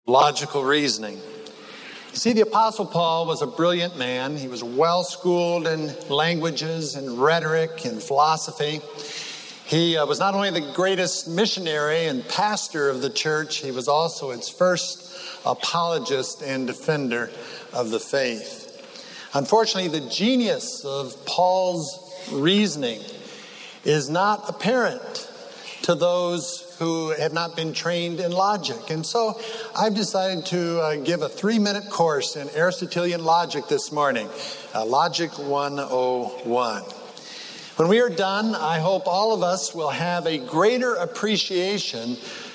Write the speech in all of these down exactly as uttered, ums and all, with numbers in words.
Logical reasoning. You see, the Apostle Paul was a brilliant man. He was well schooled in languages and rhetoric and philosophy. He uh, was not only the greatest missionary and pastor of the church, he was also its first apologist and defender of the faith. Unfortunately, the genius of Paul's reasoning is not apparent to those who have not been trained in logic. And so I've decided to uh, give a three-minute course in Aristotelian logic this morning, uh, Logic one oh one. When we are done, I hope all of us will have a greater appreciation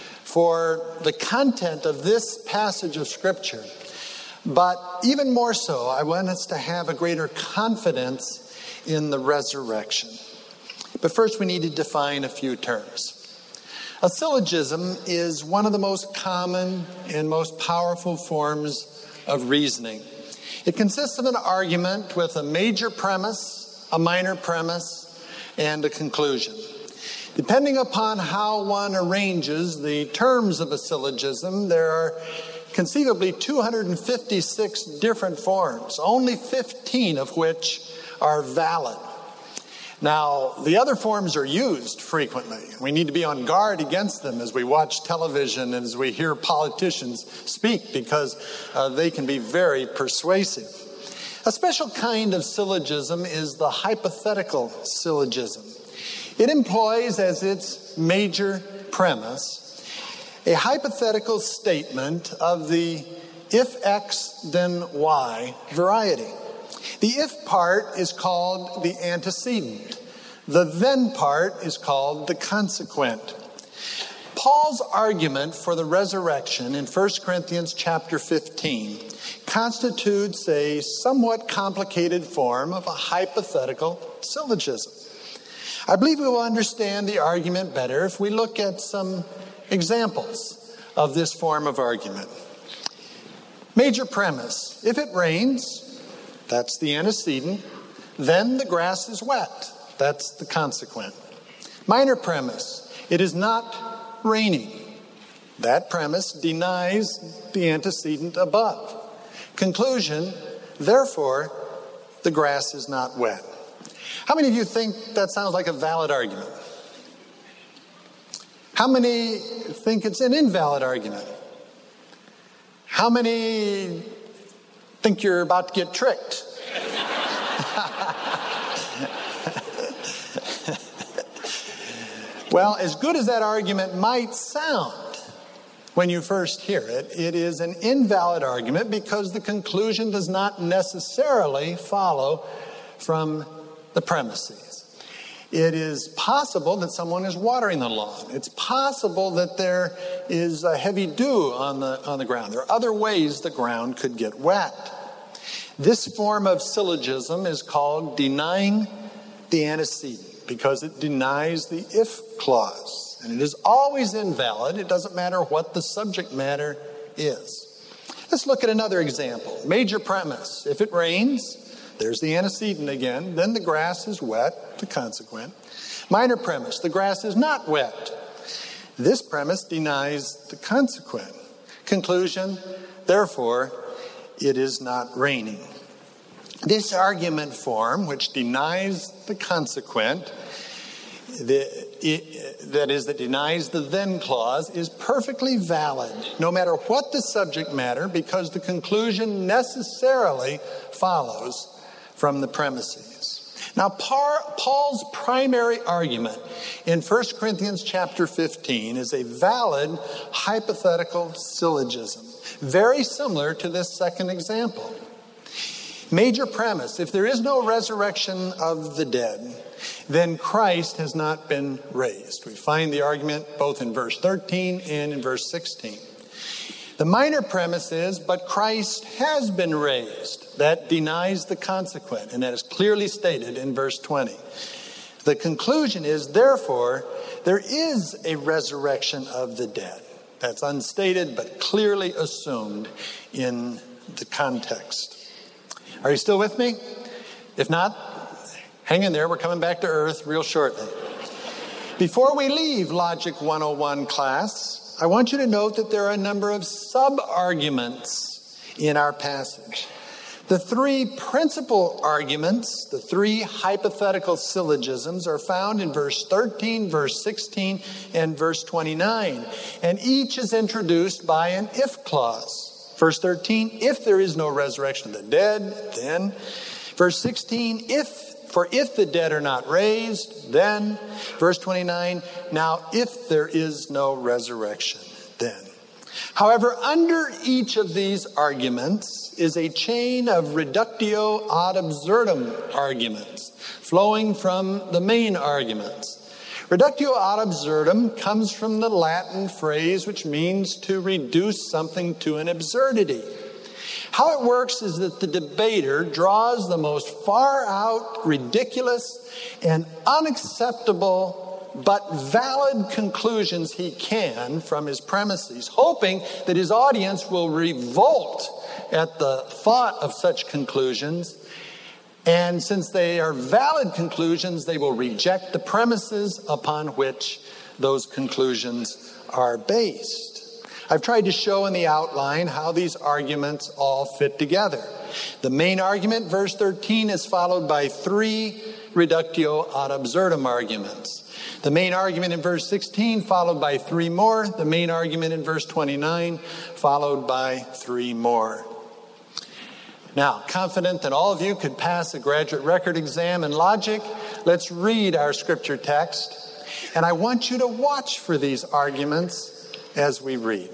for the content of this passage of Scripture. But even more so, I want us to have a greater confidence in the resurrection. But first, we need to define a few terms. A syllogism is one of the most common and most powerful forms of reasoning. It consists of an argument with a major premise, a minor premise, and a conclusion. Depending upon how one arranges the terms of a syllogism, there are conceivably two hundred fifty-six different forms, only fifteen of which are valid. Now, the other forms are used frequently. We need to be on guard against them as we watch television and as we hear politicians speak, because uh, they can be very persuasive. A special kind of syllogism is the hypothetical syllogism. It employs as its major premise a hypothetical statement of the if X, then Y variety. The if part is called the antecedent. The then part is called the consequent. Paul's argument for the resurrection in First Corinthians chapter fifteen constitutes a somewhat complicated form of a hypothetical syllogism. I believe we will understand the argument better if we look at some examples of this form of argument. Major premise: if it rains, that's the antecedent, then the grass is wet. That's the consequent. Minor premise: it is not raining. That premise denies the antecedent above. Conclusion: therefore, the grass is not wet. How many of you think that sounds like a valid argument? How many think it's an invalid argument? How many think you're about to get tricked? Well, as good as that argument might sound when you first hear it, it is an invalid argument because the conclusion does not necessarily follow from the premises. It is possible that someone is watering the lawn. It's possible that there is a heavy dew on the, on the ground. There are other ways the ground could get wet. This form of syllogism is called denying the antecedent, because it denies the if clause. And it is always invalid. It doesn't matter what the subject matter is. Let's look at another example. Major premise: if it rains, there's the antecedent again, then the grass is wet, the consequent. Minor premise: the grass is not wet. This premise denies the consequent. Conclusion: therefore, it is not raining. This argument form, which denies the consequent, the, it, that is, that denies the then clause, is perfectly valid, no matter what the subject matter, because the conclusion necessarily follows from the premises. Now, Paul's primary argument in First Corinthians chapter fifteen is a valid hypothetical syllogism, very similar to this second example. Major premise: if there is no resurrection of the dead, then Christ has not been raised. We find the argument both in verse thirteen and in verse sixteen. The minor premise is, but Christ has been raised. That denies the consequent, and that is clearly stated in verse twenty. The conclusion is, therefore, there is a resurrection of the dead. That's unstated, but clearly assumed in the context. Are you still with me? If not, hang in there. We're coming back to earth real shortly. Before we leave Logic one oh one class, I want you to note that there are a number of sub-arguments in our passage. The three principal arguments, the three hypothetical syllogisms, are found in verse thirteen, verse sixteen, and verse twenty-nine. And each is introduced by an if clause. Verse thirteen, if there is no resurrection of the dead, then. Verse sixteen, if for if the dead are not raised, then. Verse twenty-nine, now if there is no resurrection, then. However, under each of these arguments is a chain of reductio ad absurdum arguments flowing from the main arguments. Reductio ad absurdum comes from the Latin phrase which means to reduce something to an absurdity. How it works is that the debater draws the most far out, ridiculous, and unacceptable but valid conclusions he can from his premises, hoping that his audience will revolt at the thought of such conclusions. And since they are valid conclusions, they will reject the premises upon which those conclusions are based. I've tried to show in the outline how these arguments all fit together. The main argument, verse thirteen, is followed by three reductio ad absurdum arguments. The main argument in verse sixteen, followed by three more. The main argument in verse twenty-nine, followed by three more. Now, confident that all of you could pass a graduate record exam in logic, let's read our scripture text. And I want you to watch for these arguments as we read.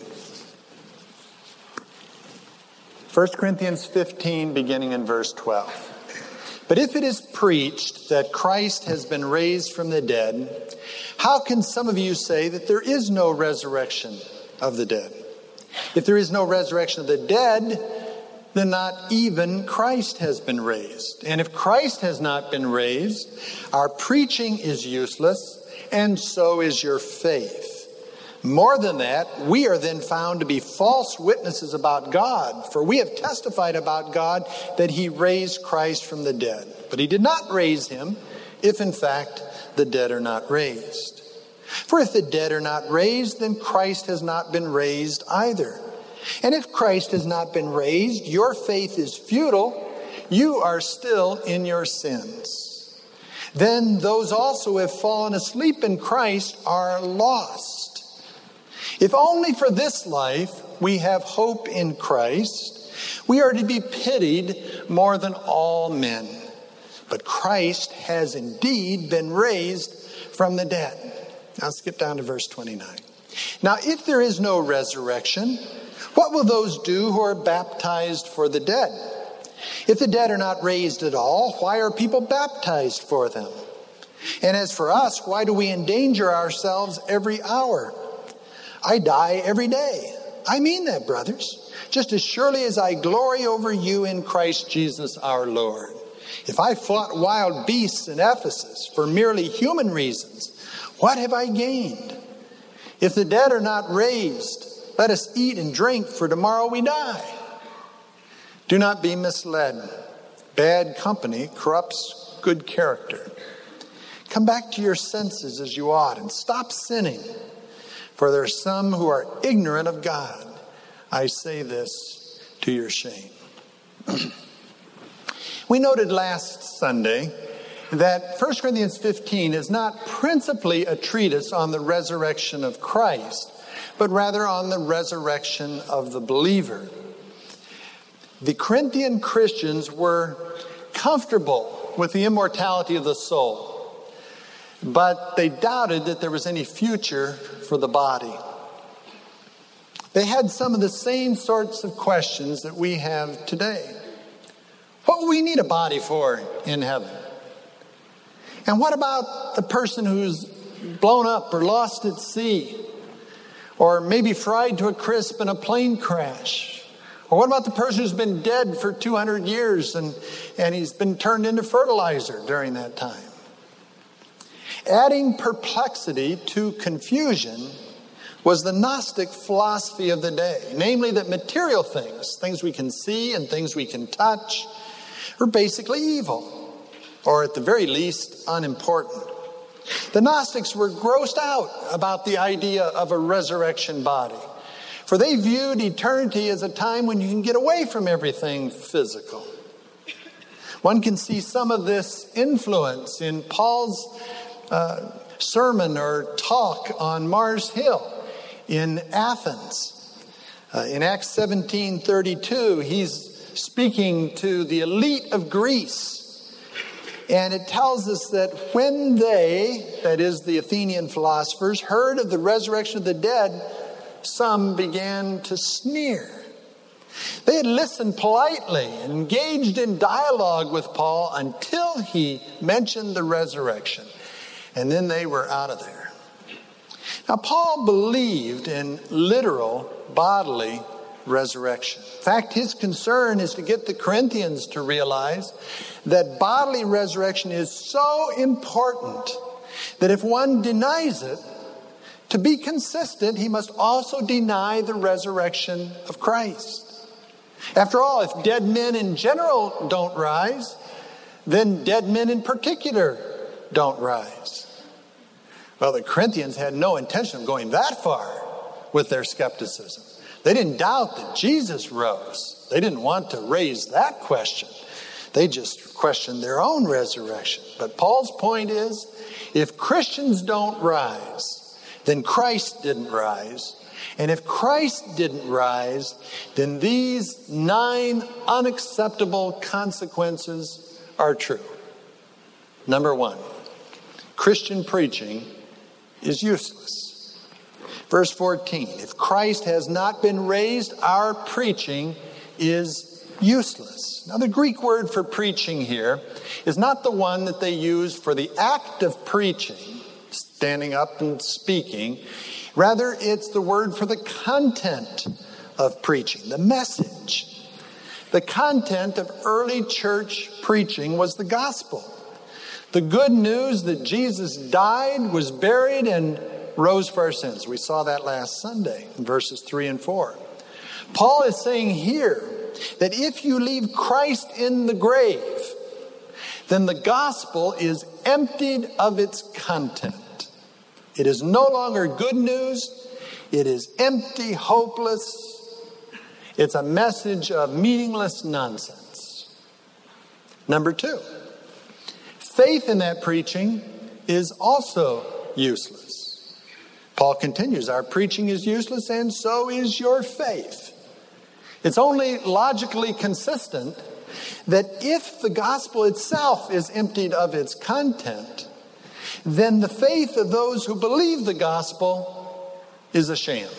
First Corinthians fifteen, beginning in verse twelve. But if it is preached that Christ has been raised from the dead, how can some of you say that there is no resurrection of the dead? If there is no resurrection of the dead, then not even Christ has been raised. And if Christ has not been raised, our preaching is useless, and so is your faith. More than that, we are then found to be false witnesses about God, for we have testified about God that he raised Christ from the dead. But he did not raise him, if in fact the dead are not raised. For if the dead are not raised, then Christ has not been raised either. And if Christ has not been raised, your faith is futile. You are still in your sins. Then those also who have fallen asleep in Christ are lost. If only for this life we have hope in Christ, we are to be pitied more than all men. But Christ has indeed been raised from the dead. Now skip down to verse twenty-nine. Now if there is no resurrection, what will those do who are baptized for the dead? If the dead are not raised at all, why are people baptized for them? And as for us, why do we endanger ourselves every hour? I die every day. I mean that, brothers. Just as surely as I glory over you in Christ Jesus our Lord. If I fought wild beasts in Ephesus for merely human reasons, what have I gained? If the dead are not raised, let us eat and drink, for tomorrow we die. Do not be misled. Bad company corrupts good character. Come back to your senses as you ought and stop sinning. For there are some who are ignorant of God. I say this to your shame. We noted last Sunday that First Corinthians fifteen is not principally a treatise on the resurrection of Christ, but rather on the resurrection of the believer. The Corinthian Christians were comfortable with the immortality of the soul, but they doubted that there was any future for the body. They had some of the same sorts of questions that we have today. What will we need a body for in heaven? And what about the person who's blown up or lost at sea? Or maybe fried to a crisp in a plane crash? Or what about the person who's been dead for two hundred years and, and he's been turned into fertilizer during that time? Adding perplexity to confusion was the Gnostic philosophy of the day. Namely that material things, things we can see and things we can touch, are basically evil. Or at the very least, unimportant. The Gnostics were grossed out about the idea of a resurrection body, for they viewed eternity as a time when you can get away from everything physical. One can see some of this influence in Paul's uh, sermon or talk on Mars Hill in Athens. Uh, in Acts seventeen thirty-two, he's speaking to the elite of Greece. And it tells us that when they, that is the Athenian philosophers, heard of the resurrection of the dead, some began to sneer. They had listened politely, engaged in dialogue with Paul until he mentioned the resurrection. And then they were out of there. Now, Paul believed in literal bodily resurrection. In fact, his concern is to get the Corinthians to realize that bodily resurrection is so important that if one denies it, to be consistent, he must also deny the resurrection of Christ. After all, if dead men in general don't rise, then dead men in particular don't rise. Well, the Corinthians had no intention of going that far with their skepticism. They didn't doubt that Jesus rose. They didn't want to raise that question. They just questioned their own resurrection. But Paul's point is, if Christians don't rise, then Christ didn't rise. And if Christ didn't rise, then these nine unacceptable consequences are true. Number one, Christian preaching is useless. Verse fourteen, if Christ has not been raised, our preaching is useless. Now, the Greek word for preaching here is not the one that they use for the act of preaching, standing up and speaking. Rather, it's the word for the content of preaching, the message. The content of early church preaching was the gospel. The good news that Jesus died, was buried, and rose for our sins. We saw that last Sunday in verses three and four. Paul is saying here that if you leave Christ in the grave, then the gospel is emptied of its content. It is no longer good news. It is empty, hopeless. It's a message of meaningless nonsense. Number two, faith in that preaching is also useless. Paul continues, our preaching is useless and so is your faith. It's only logically consistent that if the gospel itself is emptied of its content, then the faith of those who believe the gospel is a sham.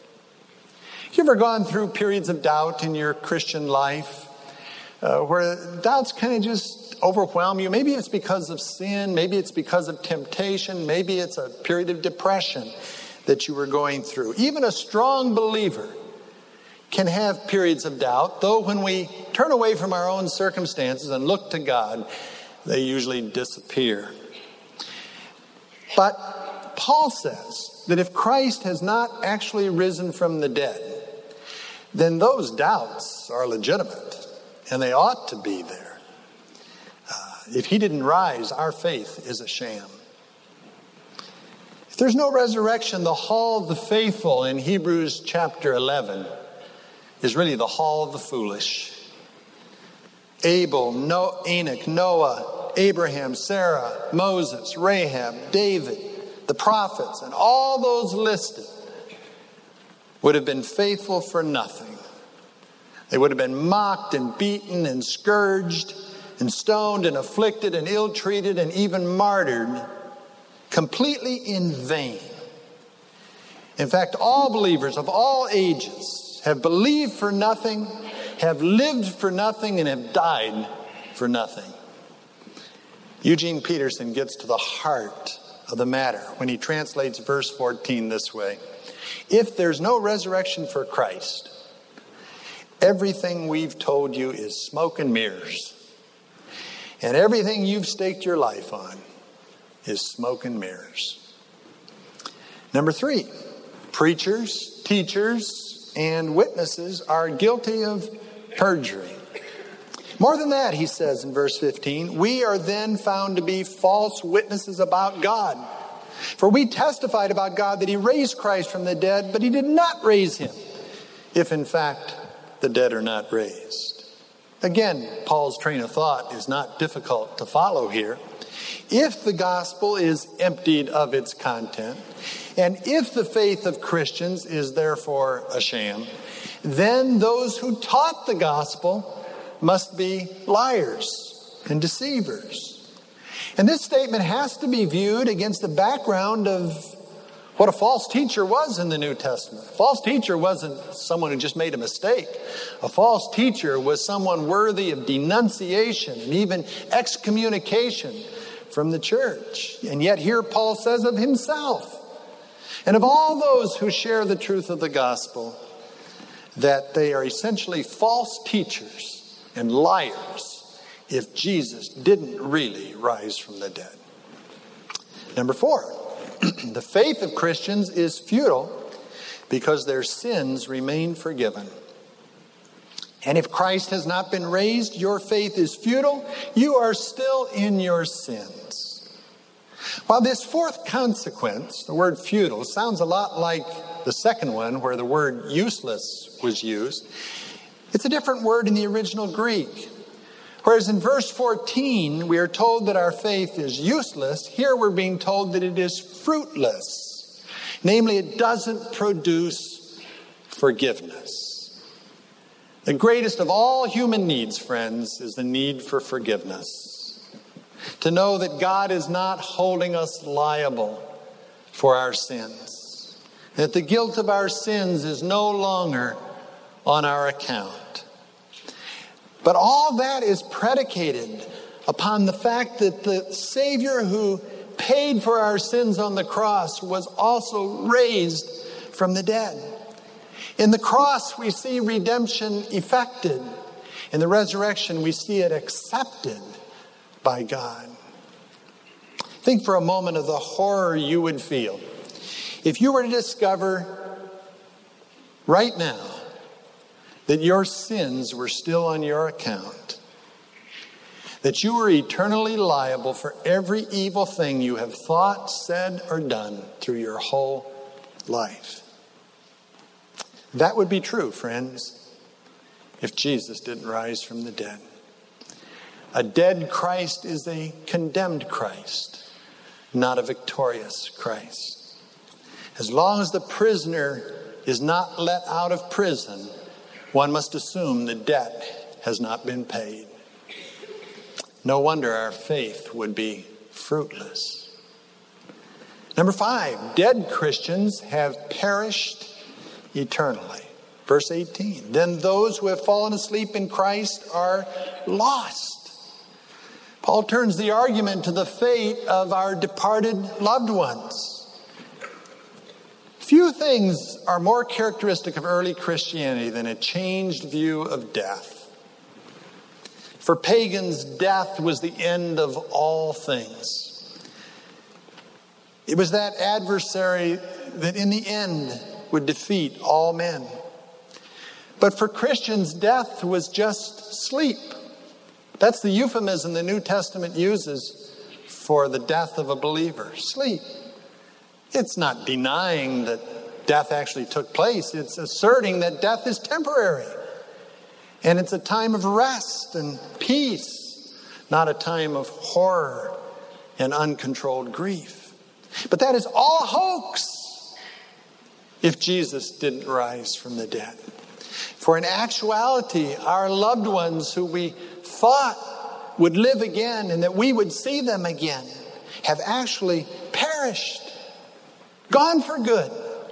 You ever gone through periods of doubt in your Christian life uh, where doubts kind of just overwhelm you? Maybe it's because of sin, maybe it's because of temptation, maybe it's a period of depression that you were going through. Even a strong believer can have periods of doubt, though when we turn away from our own circumstances and look to God, they usually disappear. But Paul says that if Christ has not actually risen from the dead, then those doubts are legitimate, and they ought to be there. Uh, if he didn't rise, our faith is a sham. If there's no resurrection, the hall of the faithful in Hebrews chapter eleven is really the hall of the foolish. Abel, no, Enoch, Noah, Abraham, Sarah, Moses, Rahab, David, the prophets, and all those listed would have been faithful for nothing. They would have been mocked and beaten and scourged and stoned and afflicted and ill-treated and even martyred completely in vain. In fact, all believers of all ages have believed for nothing, have lived for nothing, and have died for nothing. Eugene Peterson gets to the heart of the matter when he translates verse fourteen this way. If there's no resurrection for Christ, everything we've told you is smoke and mirrors. And everything you've staked your life on is smoke and mirrors. Number three, preachers, teachers, and witnesses are guilty of perjury. More than that, he says in verse fifteen, we are then found to be false witnesses about God. For we testified about God that he raised Christ from the dead, but he did not raise him, if in fact the dead are not raised. Again, Paul's train of thought is not difficult to follow here. If the gospel is emptied of its content, and if the faith of Christians is therefore a sham, then those who taught the gospel must be liars and deceivers. And this statement has to be viewed against the background of what a false teacher was in the New Testament. A false teacher wasn't someone who just made a mistake. A false teacher was someone worthy of denunciation and even excommunication from the church. And yet here Paul says of himself and of all those who share the truth of the gospel that they are essentially false teachers and liars if Jesus didn't really rise from the dead. Number four, the faith of Christians is futile because their sins remain forgiven. And if Christ has not been raised, your faith is futile. You are still in your sins. While this fourth consequence, the word futile, sounds a lot like the second one where the word useless was used, it's a different word in the original Greek. Whereas in verse fourteen, we are told that our faith is useless. Here we're being told that it is fruitless. Namely, it doesn't produce forgiveness. The greatest of all human needs, friends, is the need for forgiveness. To know that God is not holding us liable for our sins. That the guilt of our sins is no longer on our account. But all that is predicated upon the fact that the Savior who paid for our sins on the cross was also raised from the dead. In the cross, we see redemption effected. In the resurrection, we see it accepted by God. Think for a moment of the horror you would feel if you were to discover right now that your sins were still on your account, that you were eternally liable for every evil thing you have thought, said, or done through your whole life. That would be true, friends, if Jesus didn't rise from the dead. A dead Christ is a condemned Christ, not a victorious Christ. As long as the prisoner is not let out of prison, one must assume the debt has not been paid. No wonder our faith would be fruitless. Number five, dead Christians have perished eternally. Verse eighteen, then those who have fallen asleep in Christ are lost. Paul turns the argument to the fate of our departed loved ones. Few things are more characteristic of early Christianity than a changed view of death. For pagans, death was the end of all things. It was that adversary that in the end would defeat all men. But for Christians, death was just sleep. That's the euphemism the New Testament uses for the death of a believer. Sleep. It's not denying that death actually took place. It's asserting that death is temporary. And it's a time of rest and peace, not a time of horror and uncontrolled grief. But that is all a hoax if Jesus didn't rise from the dead. For in actuality, our loved ones who we thought would live again and that we would see them again have actually perished. Gone for good.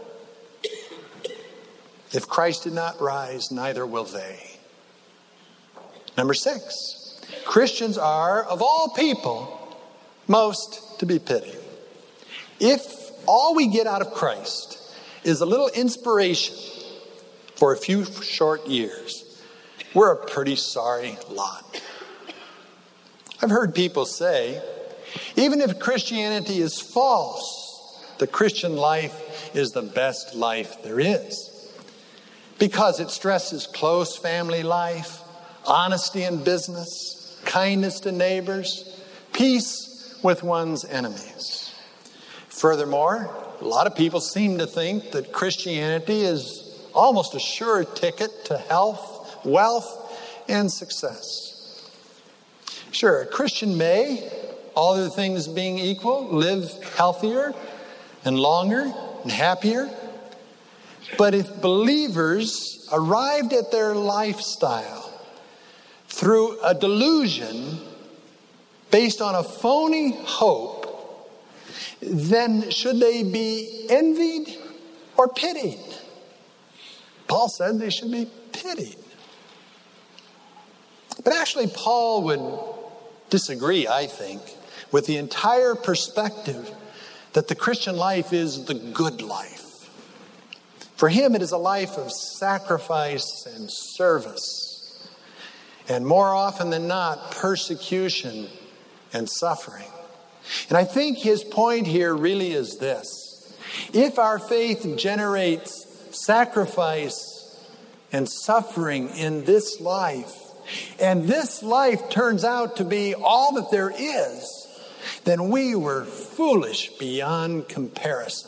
If Christ did not rise, neither will they. Number six, Christians are, of all people, most to be pitied. If all we get out of Christ is a little inspiration for a few short years, we're a pretty sorry lot. I've heard people say, even if Christianity is false, the Christian life is the best life there is because it stresses close family life, honesty in business, kindness to neighbors, peace with one's enemies. Furthermore, a lot of people seem to think that Christianity is almost a sure ticket to health, wealth, and success. Sure, a Christian may, all other things being equal, live healthier and longer and happier. But if believers arrived at their lifestyle through a delusion based on a phony hope, then should they be envied or pitied? Paul said they should be pitied. But actually, Paul would disagree, I think, with the entire perspective that the Christian life is the good life. For him, it is a life of sacrifice and service, and more often than not, persecution and suffering. And I think his point here really is this: if our faith generates sacrifice and suffering in this life, and this life turns out to be all that there is, then we were foolish beyond comparison.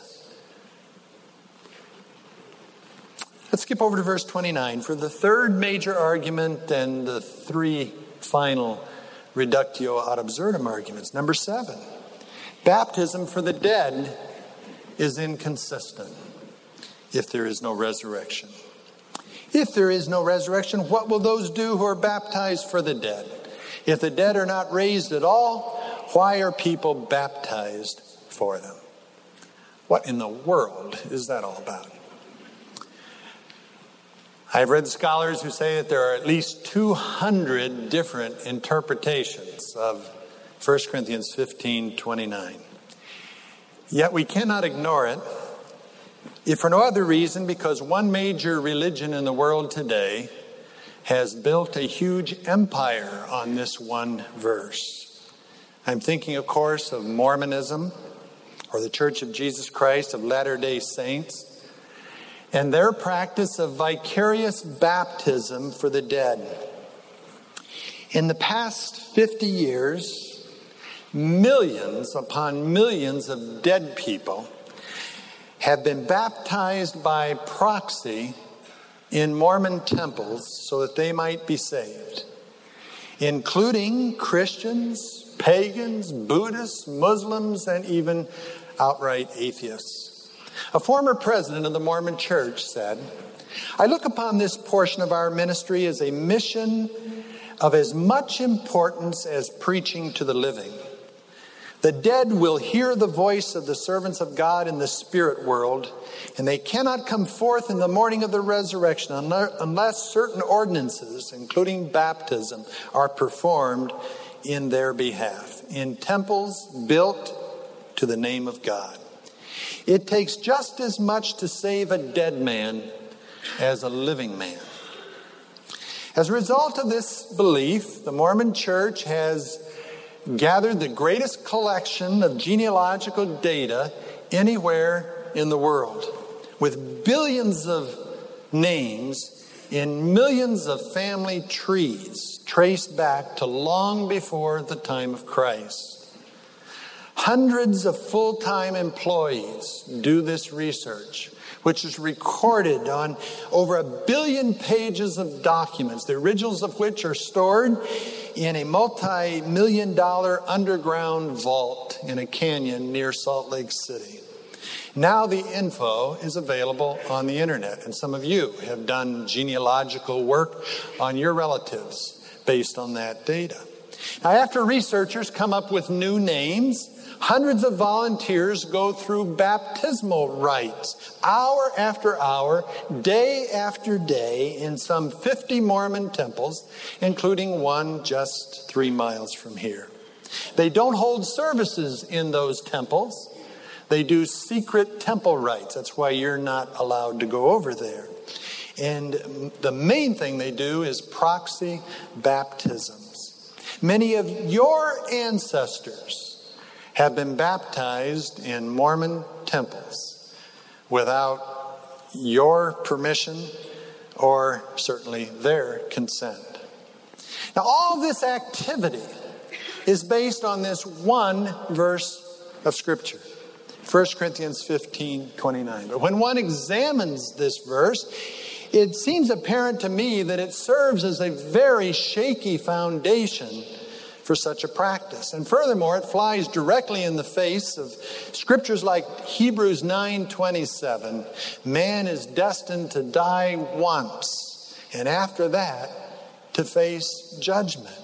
Let's skip over to verse twenty-nine for the third major argument and the three final reductio ad absurdum arguments. Number seven, baptism for the dead is inconsistent if there is no resurrection. If there is no resurrection, what will those do who are baptized for the dead? If the dead are not raised at all, why are people baptized for them? What in the world is that all about? I've read scholars who say that there are at least two hundred different interpretations of First Corinthians fifteen twenty-nine. Yet we cannot ignore it, if for no other reason, because one major religion in the world today has built a huge empire on this one verse. I'm thinking, of course, of Mormonism, or the Church of Jesus Christ of Latter-day Saints, and their practice of vicarious baptism for the dead. In the past fifty years, millions upon millions of dead people have been baptized by proxy in Mormon temples so that they might be saved, including Christians, pagans, Buddhists, Muslims, and even outright atheists. A former president of the Mormon Church said, "I look upon this portion of our ministry as a mission of as much importance as preaching to the living. The dead will hear the voice of the servants of God in the spirit world, and they cannot come forth in the morning of the resurrection unless certain ordinances, including baptism, are performed in their behalf, in temples built to the name of God. It takes just as much to save a dead man as a living man." As a result of this belief, the Mormon Church has gathered the greatest collection of genealogical data anywhere in the world, with billions of names in millions of family trees traced back to long before the time of Christ. Hundreds of full-time employees do this research, which is recorded on over a billion pages of documents, the originals of which are stored in a multi-million dollar underground vault in a canyon near Salt Lake City. Now the info is available on the internet, and some of you have done genealogical work on your relatives based on that data. Now, after researchers come up with new names, hundreds of volunteers go through baptismal rites, hour after hour, day after day, in some fifty Mormon temples, including one just three miles from here. They don't hold services in those temples. They do secret temple rites. That's why you're not allowed to go over there. And the main thing they do is proxy baptisms. Many of your ancestors have been baptized in Mormon temples without your permission or certainly their consent. Now, all this activity is based on this one verse of Scripture, First Corinthians fifteen twenty-nine. But when one examines this verse, it seems apparent to me that it serves as a very shaky foundation for such a practice. And furthermore, it flies directly in the face of scriptures like Hebrews nine twenty-seven. Man is destined to die once, and after that, to face judgment.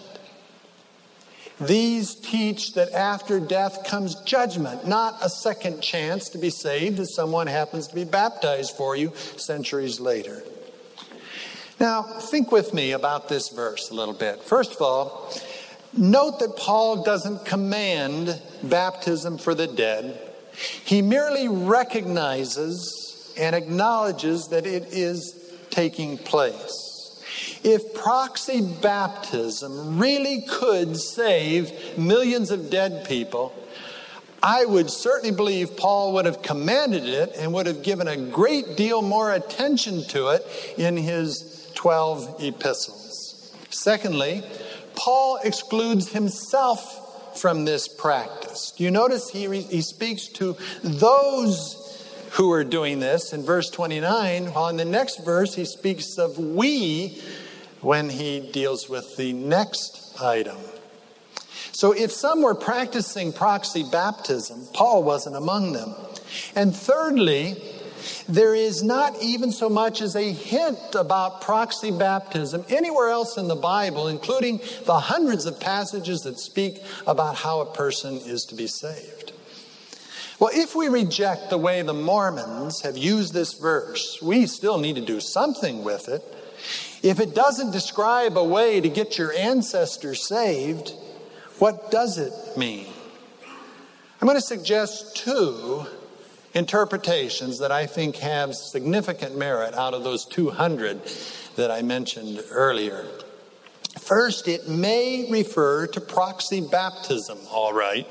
These teach that after death comes judgment, not a second chance to be saved if someone happens to be baptized for you centuries later. Now, think with me about this verse a little bit. First of all, note that Paul doesn't command baptism for the dead. He merely recognizes and acknowledges that it is taking place. If proxy baptism really could save millions of dead people, I would certainly believe Paul would have commanded it and would have given a great deal more attention to it in his twelve epistles. Secondly, Paul excludes himself from this practice. Do you notice he, re- he speaks to those who are doing this in verse twenty-nine, while in the next verse he speaks of we when he deals with the next item. So if some were practicing proxy baptism, Paul wasn't among them. And thirdly, there is not even so much as a hint about proxy baptism anywhere else in the Bible, including the hundreds of passages that speak about how a person is to be saved. Well, if we reject the way the Mormons have used this verse, we still need to do something with it. If it doesn't describe a way to get your ancestors saved, what does it mean? I'm going to suggest two interpretations that I think have significant merit out of those two hundred that I mentioned earlier. First, it may refer to proxy baptism, all right,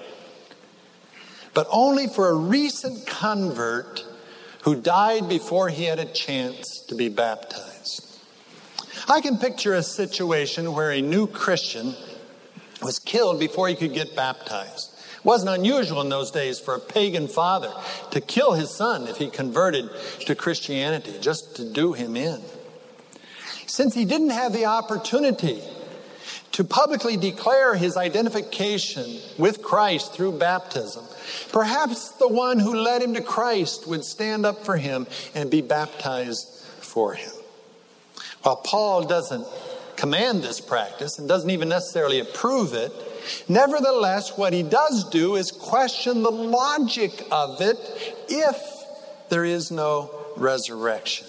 but only for a recent convert who died before he had a chance to be baptized. I can picture a situation where a new Christian was killed before he could get baptized. It wasn't unusual in those days for a pagan father to kill his son if he converted to Christianity, just to do him in. Since he didn't have the opportunity to publicly declare his identification with Christ through baptism, perhaps the one who led him to Christ would stand up for him and be baptized for him. While Paul doesn't command this practice and doesn't even necessarily approve it, nevertheless, what he does do is question the logic of it if there is no resurrection.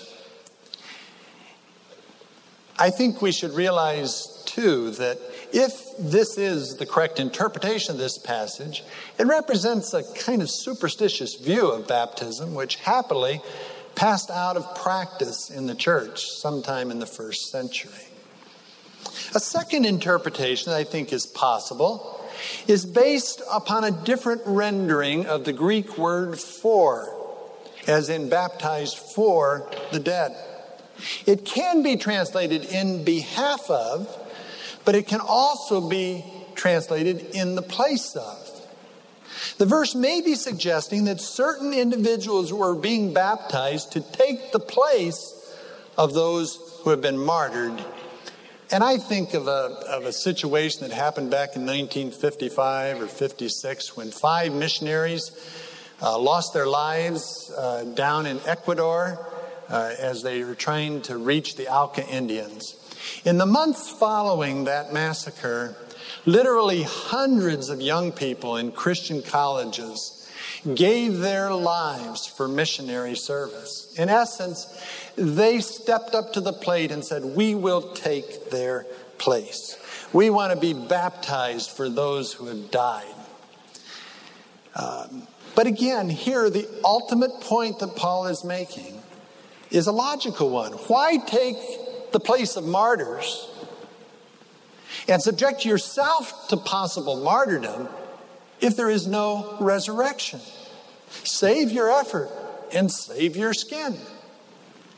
I think we should realize, too, that if this is the correct interpretation of this passage, it represents a kind of superstitious view of baptism, which happily passed out of practice in the church sometime in the first century. A second interpretation that I think is possible is based upon a different rendering of the Greek word for, as in baptized for the dead. It can be translated in behalf of, but it can also be translated in the place of. The verse may be suggesting that certain individuals were being baptized to take the place of those who have been martyred. And I think of a, of a situation that happened back in nineteen fifty-five or fifty-six when five missionaries uh, lost their lives uh, down in Ecuador uh, as they were trying to reach the Auca Indians. In the months following that massacre, literally hundreds of young people in Christian colleges gave their lives for missionary service. In essence, they stepped up to the plate and said, we will take their place. We want to be baptized for those who have died. Um, but again, here the ultimate point that Paul is making is a logical one. Why take the place of martyrs and subject yourself to possible martyrdom if there is no resurrection? Save your effort and save your skin.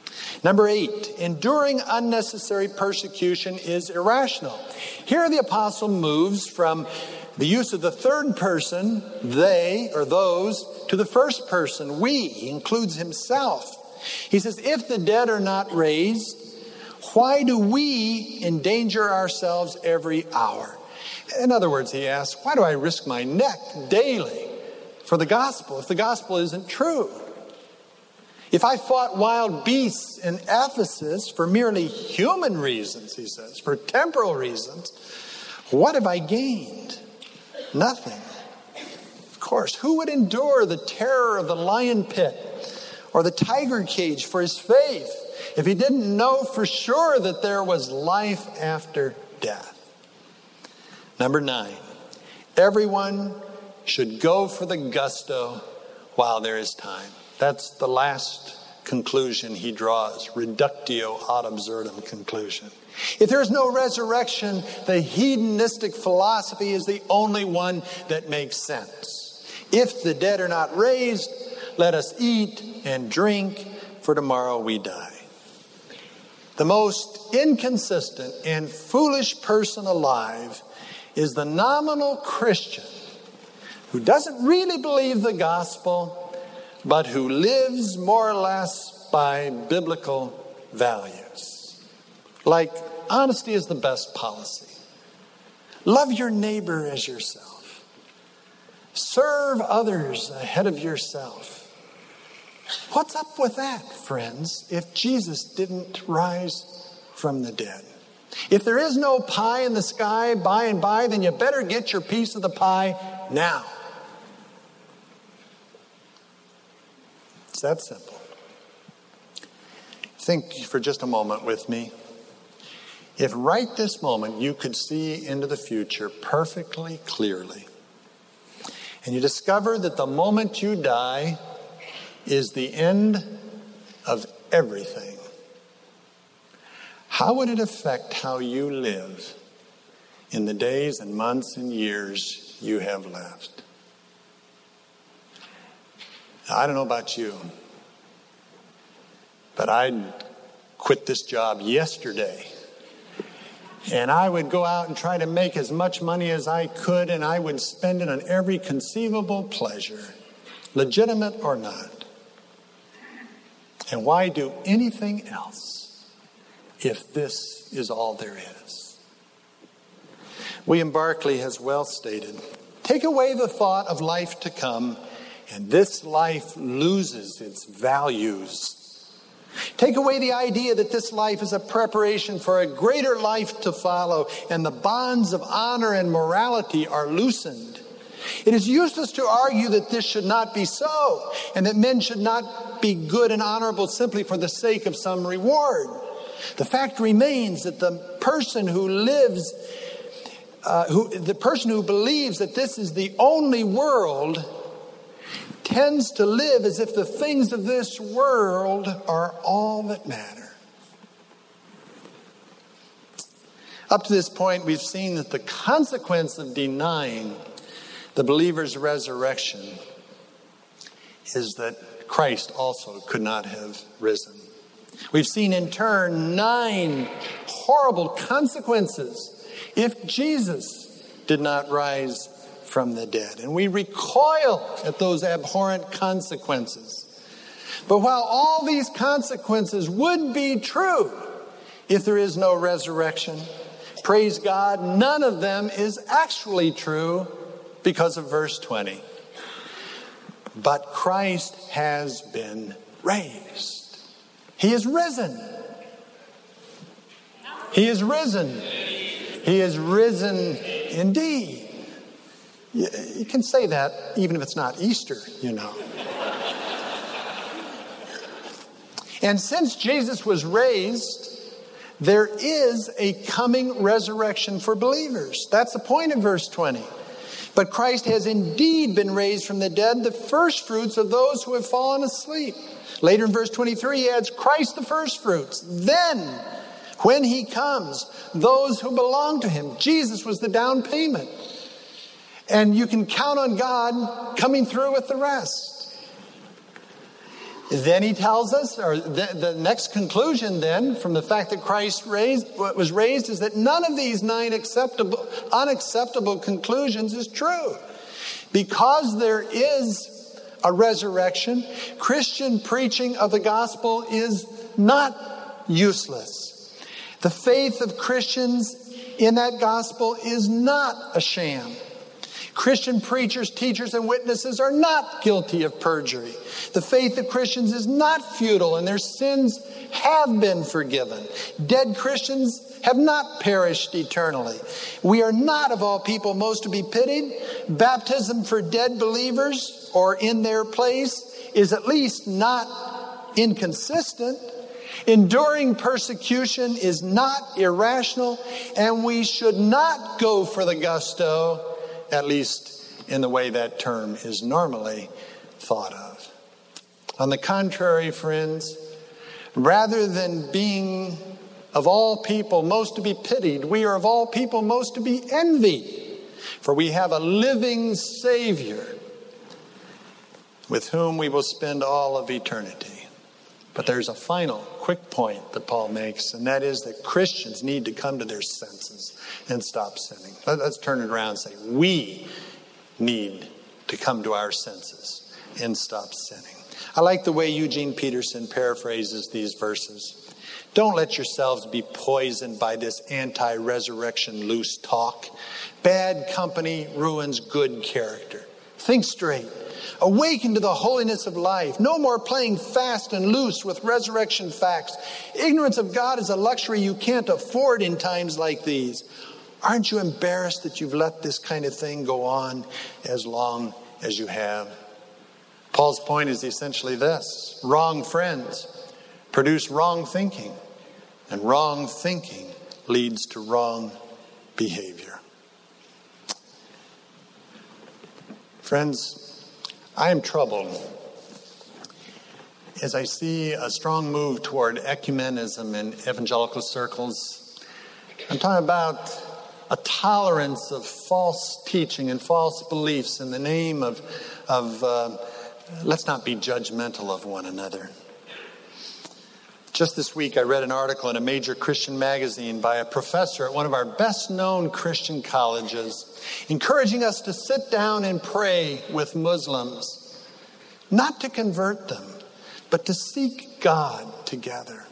Number eight, enduring unnecessary persecution is irrational. Here the apostle moves from the use of the third person, they or those, to the first person, we. He includes himself. He says, if the dead are not raised, why do we endanger ourselves every hour? In other words, he asks, why do I risk my neck daily for the gospel if the gospel isn't true? If I fought wild beasts in Ephesus for merely human reasons, he says, for temporal reasons, what have I gained? Nothing. Of course, who would endure the terror of the lion pit or the tiger cage for his faith if he didn't know for sure that there was life after death? Number nine, everyone should go for the gusto while there is time. That's the last conclusion he draws, reductio ad absurdum conclusion. If there is no resurrection, the hedonistic philosophy is the only one that makes sense. If the dead are not raised, let us eat and drink, for tomorrow we die. The most inconsistent and foolish person alive is the nominal Christian who doesn't really believe the gospel, but who lives more or less by biblical values. Like, honesty is the best policy. Love your neighbor as yourself. Serve others ahead of yourself. What's up with that, friends, if Jesus didn't rise from the dead? If there is no pie in the sky by and by, then you better get your piece of the pie now. It's that simple. Think for just a moment with me. If right this moment you could see into the future perfectly clearly, and you discover that the moment you die is the end of everything, how would it affect how you live in the days and months and years you have left? I don't know about you, but I'd quit this job yesterday. And I would go out and try to make as much money as I could, and I would spend it on every conceivable pleasure, legitimate or not. And why do anything else if this is all there is? William Barclay has well stated, take away the thought of life to come, and this life loses its values. Take away the idea that this life is a preparation for a greater life to follow, and the bonds of honor and morality are loosened. It is useless to argue that this should not be so, and that men should not be good and honorable simply for the sake of some reward. The fact remains that the person who lives, uh, who the person who believes that this is the only world tends to live as if the things of this world are all that matter. Up to this point, we've seen that the consequence of denying the believer's resurrection is that Christ also could not have risen. We've seen in turn nine horrible consequences if Jesus did not rise from the dead. And we recoil at those abhorrent consequences. But while all these consequences would be true if there is no resurrection, praise God, none of them is actually true because of verse twenty. But Christ has been raised. He is risen. He is risen. He is risen indeed. You, you can say that even if it's not Easter, you know. And since Jesus was raised, there is a coming resurrection for believers. That's the point of verse twenty. But Christ has indeed been raised from the dead, the first fruits of those who have fallen asleep. Later in verse twenty-three, he adds Christ the first fruits. Then, when he comes, those who belong to him. Jesus was the down payment. And you can count on God coming through with the rest. Then he tells us, or the, the next conclusion then from the fact that Christ raised, was raised is that none of these nine acceptable, unacceptable conclusions is true. Because there is a resurrection, Christian preaching of the gospel is not useless. The faith of Christians in that gospel is not a sham. Christian preachers, teachers, and witnesses are not guilty of perjury. The faith of Christians is not futile, and their sins have been forgiven. Dead Christians have not perished eternally. We are not, of all people, most to be pitied. Baptism for dead believers, or in their place, is at least not inconsistent. Enduring persecution is not irrational, and we should not go for the gusto, at least in the way that term is normally thought of. On the contrary, friends, rather than being of all people most to be pitied, we are of all people most to be envied. For we have a living Savior with whom we will spend all of eternity. But there's a final quick point that Paul makes, and that is that Christians need to come to their senses and stop sinning. Let's turn it around and say, we need to come to our senses and stop sinning. I like the way Eugene Peterson paraphrases these verses. Don't let yourselves be poisoned by this anti-resurrection loose talk. Bad company ruins good character. Think straight. Awaken to the holiness of life. No more playing fast and loose with resurrection facts. Ignorance of God is a luxury you can't afford in times like these. Aren't you embarrassed that you've let this kind of thing go on as long as you have? Paul's point is essentially this. Wrong friends produce wrong thinking, and wrong thinking leads to wrong behavior. Friends, I am troubled as I see a strong move toward ecumenism in evangelical circles. I'm talking about a tolerance of false teaching and false beliefs in the name of, of uh, let's not be judgmental of one another. Just this week, I read an article in a major Christian magazine by a professor at one of our best-known Christian colleges, encouraging us to sit down and pray with Muslims, not to convert them, but to seek God together.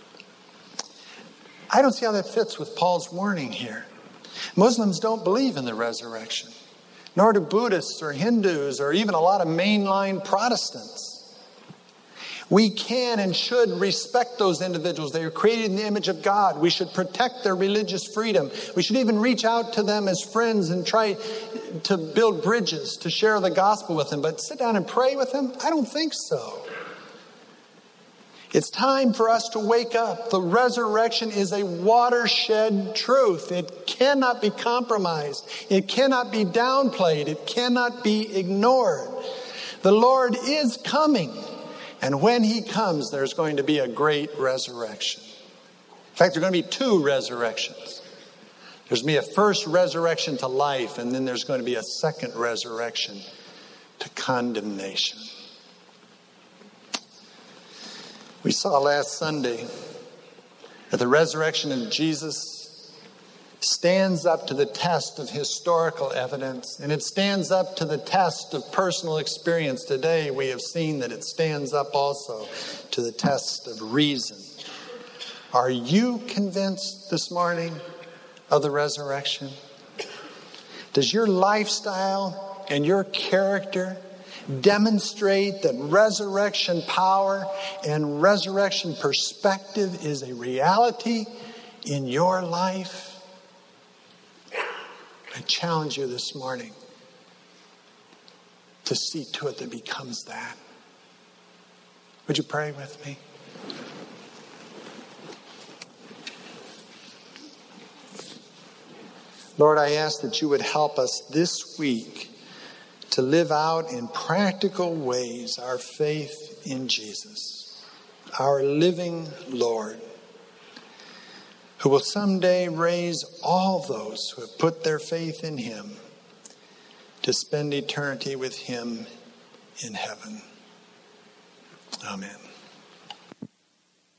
I don't see how that fits with Paul's warning here. Muslims don't believe in the resurrection, nor do Buddhists or Hindus or even a lot of mainline Protestants. We can and should respect those individuals. They are created in the image of God. We should protect their religious freedom. We should even reach out to them as friends and try to build bridges to share the gospel with them. But sit down and pray with them? I don't think so. It's time for us to wake up. The resurrection is a watershed truth. It cannot be compromised. It cannot be downplayed. It cannot be ignored. The Lord is coming. And when he comes, there's going to be a great resurrection. In fact, there are going to be two resurrections. There's going to be a first resurrection to life, and then there's going to be a second resurrection to condemnation. We saw last Sunday that the resurrection of Jesus stands up to the test of historical evidence, and it stands up to the test of personal experience. Today, we have seen that it stands up also to the test of reason. Are you convinced this morning of the resurrection? Does your lifestyle and your character demonstrate that resurrection power and resurrection perspective is a reality in your life? I challenge you this morning to see to it that it becomes that. Would you pray with me? Lord, I ask that you would help us this week to live out in practical ways our faith in Jesus, our living Lord, who will someday raise all those who have put their faith in him to spend eternity with him in heaven. Amen.